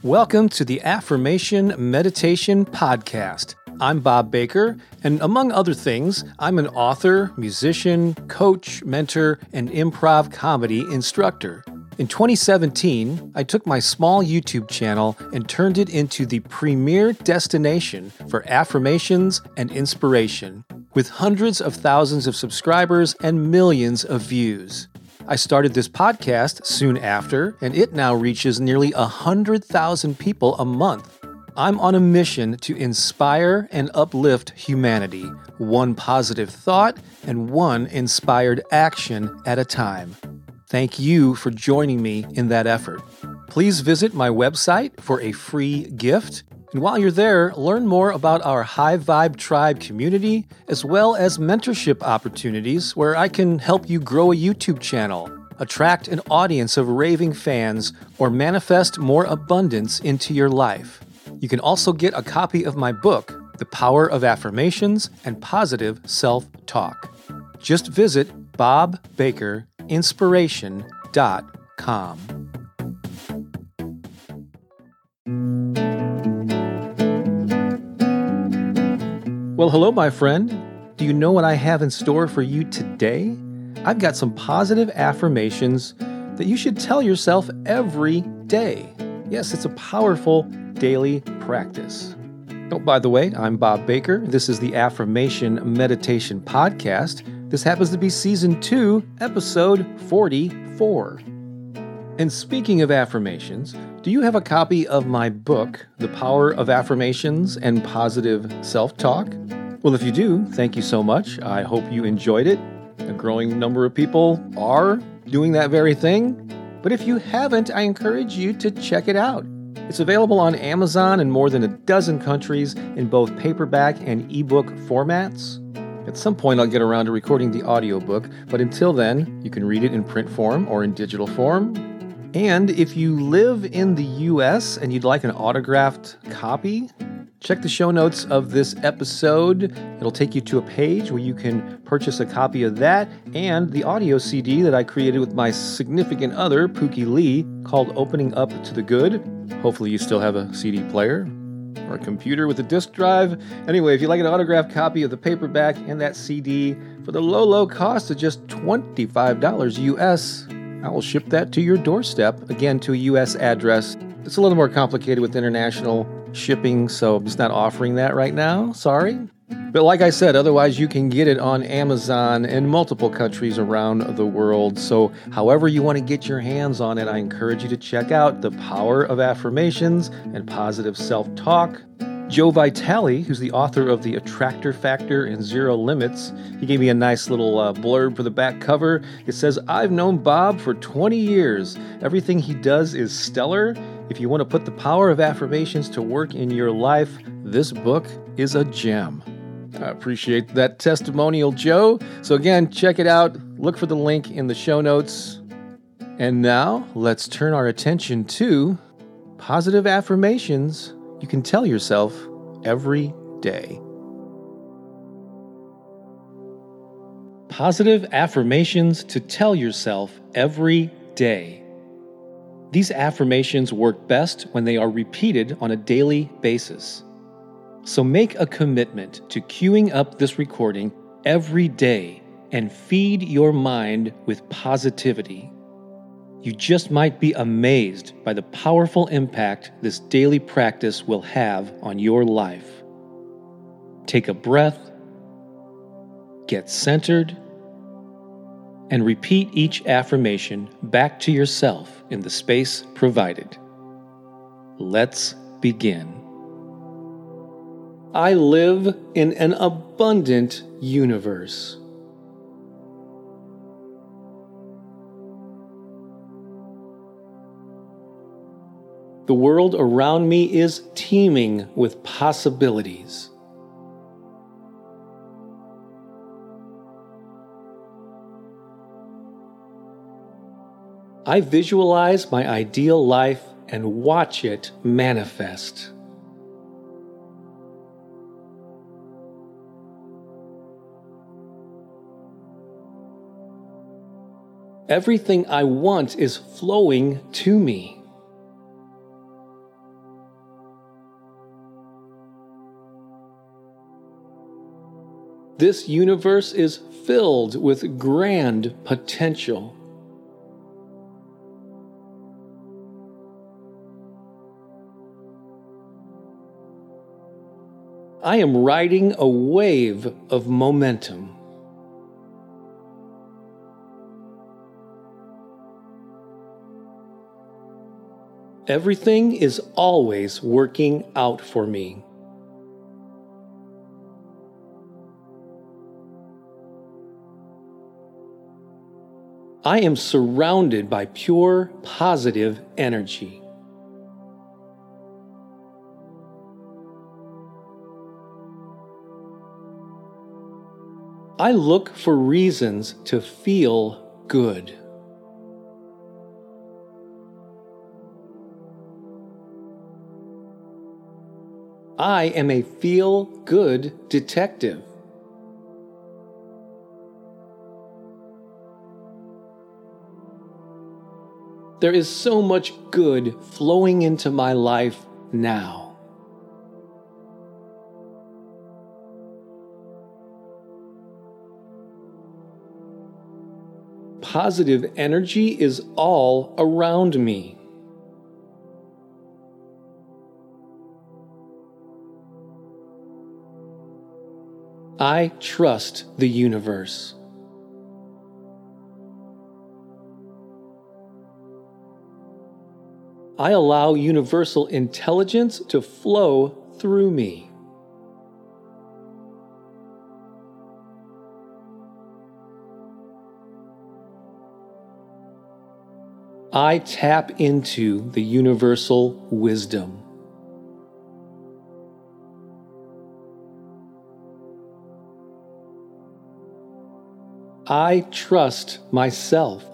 Welcome to the Affirmation Meditation Podcast. I'm Bob Baker, and among other things, I'm an author, musician, coach, mentor, and improv comedy instructor. In 2017, I took my small YouTube channel and turned it into the premier destination for affirmations and inspiration, with hundreds of thousands of subscribers and millions of views. I started this podcast soon after, and it now reaches nearly 100,000 people a month. I'm on a mission to inspire and uplift humanity, one positive thought and one inspired action at a time. Thank you for joining me in that effort. Please visit my website for a free gift. And while you're there, learn more about our High Vibe Tribe community, as well as mentorship opportunities where I can help you grow a YouTube channel, attract an audience of raving fans, or manifest more abundance into your life. You can also get a copy of my book, The Power of Affirmations and Positive Self-Talk. Just visit bobbakerinspiration.com. Well, hello, my friend. Do you know what I have in store for you today? I've got some positive affirmations that you should tell yourself every day. Yes, it's a powerful daily practice. Oh, by the way, I'm Bob Baker. This is the Affirmation Meditation Podcast. This happens to be Season 2, Episode 44. And speaking of affirmations, do you have a copy of my book, The Power of Affirmations and Positive Self-Talk? Well, if you do, thank you so much. I hope you enjoyed it. A growing number of people are doing that very thing. But if you haven't, I encourage you to check it out. It's available on Amazon in more than a dozen countries in both paperback and ebook formats. At some point, I'll get around to recording the audiobook, but until then, you can read it in print form or in digital form. And if you live in the U.S. and you'd like an autographed copy, check the show notes of this episode. It'll take you to a page where you can purchase a copy of that and the audio CD that I created with my significant other, Pookie Lee, called Opening Up to the Good. Hopefully you still have a CD player or a computer with a disk drive. Anyway, if you'd like an autographed copy of the paperback and that CD for the low cost of just $25 US, I will ship that to your doorstep, again, to a U.S. address. It's a little more complicated with international shipping, so I'm just not offering that right now. Sorry. But like I said, otherwise you can get it on Amazon in multiple countries around the world. So however you want to get your hands on it, I encourage you to check out The Power of Affirmations and Positive Self-Talk. Joe Vitale, who's the author of The Attractor Factor and Zero Limits, he gave me a nice little blurb for the back cover. It says, "I've known Bob for 20 years. Everything he does is stellar. If you want to put the power of affirmations to work in your life, this book is a gem." I appreciate that testimonial, Joe. So again, check it out. Look for the link in the show notes. And now, let's turn our attention to positive affirmations you can tell yourself every day. Positive affirmations to tell yourself every day. These affirmations work best when they are repeated on a daily basis. So make a commitment to queuing up this recording every day and feed your mind with positivity. You just might be amazed by the powerful impact this daily practice will have on your life. Take a breath, get centered, and repeat each affirmation back to yourself in the space provided. Let's begin. I live in an abundant universe. The world around me is teeming with possibilities. I visualize my ideal life and watch it manifest. Everything I want is flowing to me. This universe is filled with grand potential. I am riding a wave of momentum. Everything is always working out for me. I am surrounded by pure, positive energy. I look for reasons to feel good. I am a feel-good detective. There is so much good flowing into my life now. Positive energy is all around me. I trust the universe. I allow universal intelligence to flow through me. I tap into the universal wisdom. I trust myself.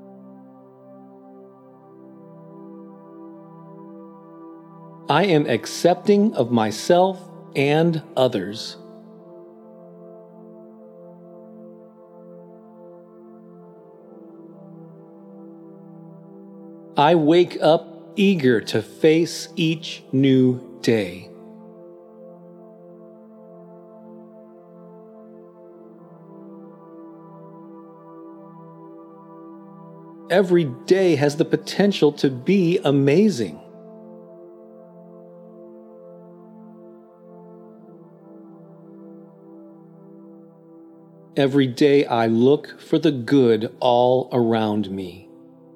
I am accepting of myself and others. I wake up eager to face each new day. Every day has the potential to be amazing. Every day I look for the good all around me.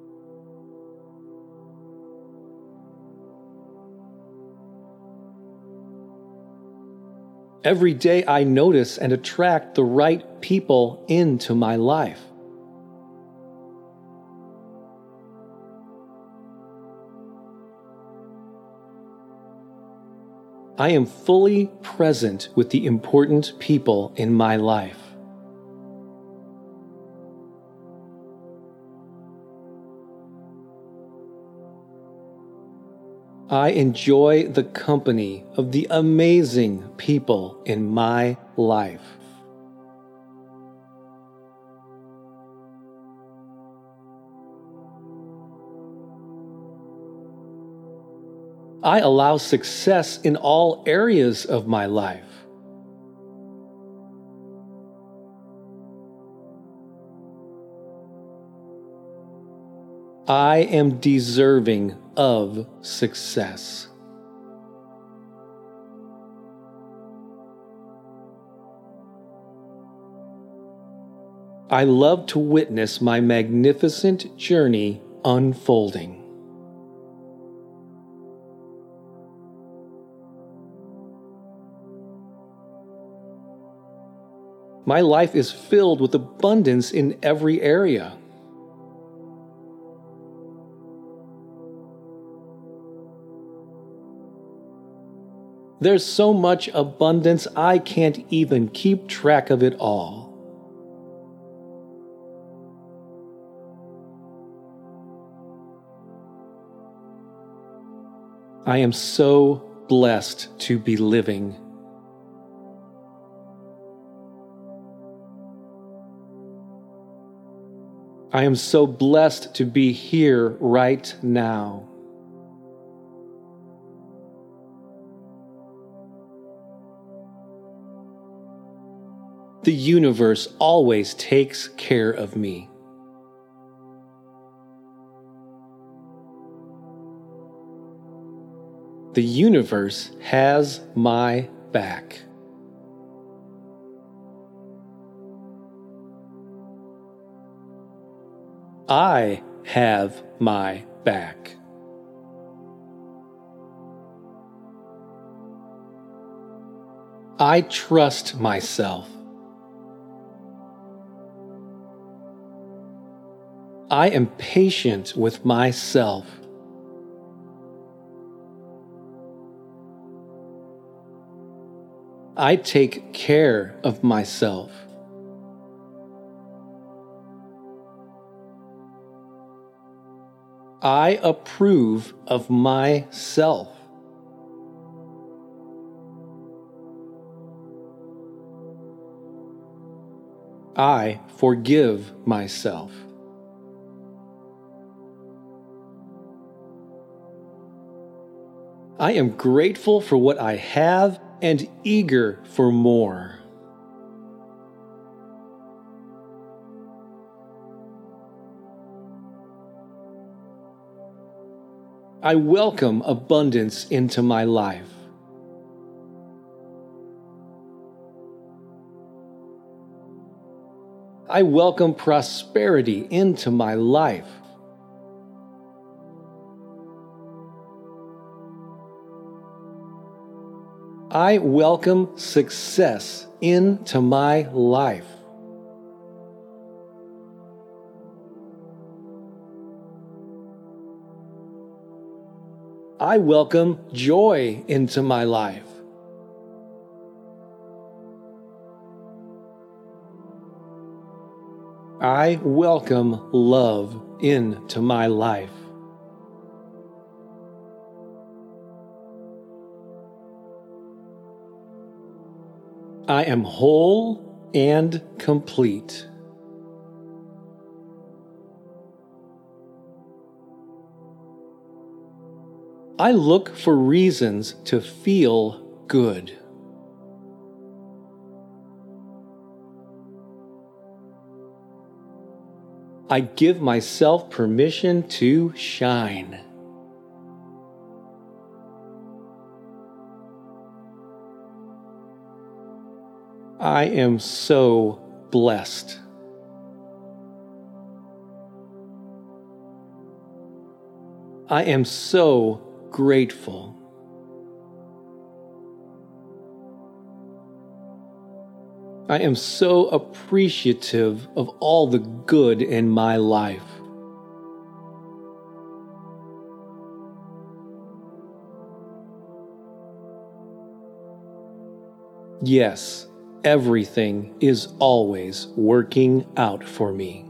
Every day I notice and attract the right people into my life. I am fully present with the important people in my life. I enjoy the company of the amazing people in my life. I allow success in all areas of my life. I am deserving of success. I love to witness my magnificent journey unfolding. My life is filled with abundance in every area. There's so much abundance I can't even keep track of it all. I am so blessed to be living. I am so blessed to be here right now. The universe always takes care of me. The universe has my back. I have my back. I trust myself. I am patient with myself. I take care of myself. I approve of myself. I forgive myself. I am grateful for what I have and eager for more. I welcome abundance into my life. I welcome prosperity into my life. I welcome success into my life. I welcome joy into my life. I welcome love into my life. I am whole and complete. I look for reasons to feel good. I give myself permission to shine. I am so blessed. I am so grateful. I am so appreciative of all the good in my life. Yes, everything is always working out for me.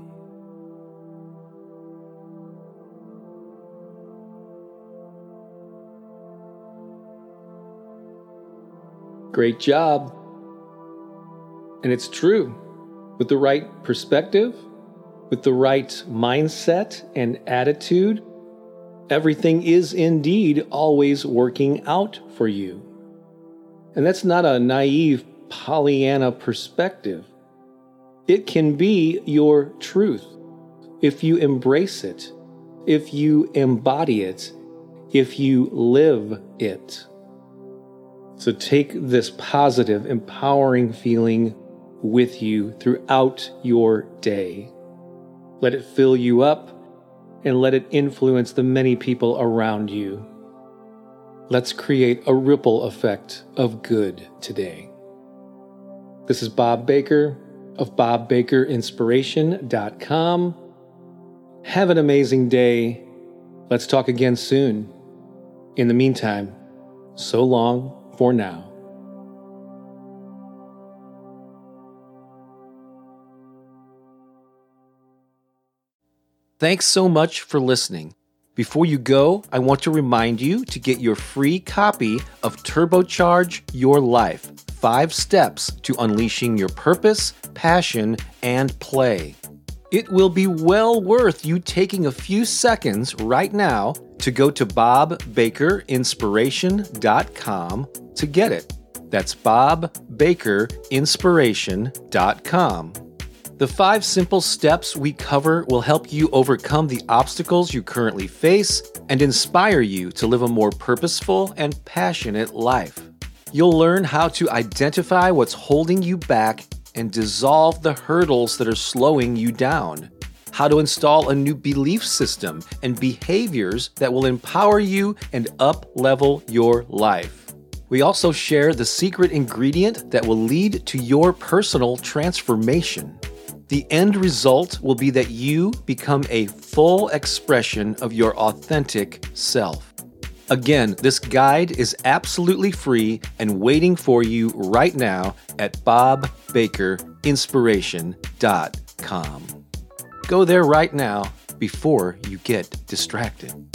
Great job. And it's true. With the right perspective, with the right mindset and attitude, everything is indeed always working out for you. And that's not a naive Pollyanna perspective. It can be your truth if you embrace it, if you embody it, if you live it. So take this positive, empowering feeling with you throughout your day. Let it fill you up and let it influence the many people around you. Let's create a ripple effect of good today. This is Bob Baker of BobBakerInspiration.com. Have an amazing day. Let's talk again soon. In the meantime, so long for now. Thanks so much for listening. Before you go, I want to remind you to get your free copy of Turbocharge Your Life: 5 Steps to Unleashing Your Purpose, Passion, and Play. It will be well worth you taking a few seconds right now to go to BobBakerInspiration.com to get it. That's bobbakerinspiration.com. The 5 simple steps we cover will help you overcome the obstacles you currently face and inspire you to live a more purposeful and passionate life. You'll learn how to identify what's holding you back and dissolve the hurdles that are slowing you down, how to install a new belief system and behaviors that will empower you and up-level your life. We also share the secret ingredient that will lead to your personal transformation. The end result will be that you become a full expression of your authentic self. Again, this guide is absolutely free and waiting for you right now at bobbakerinspiration.com. Go there right now before you get distracted.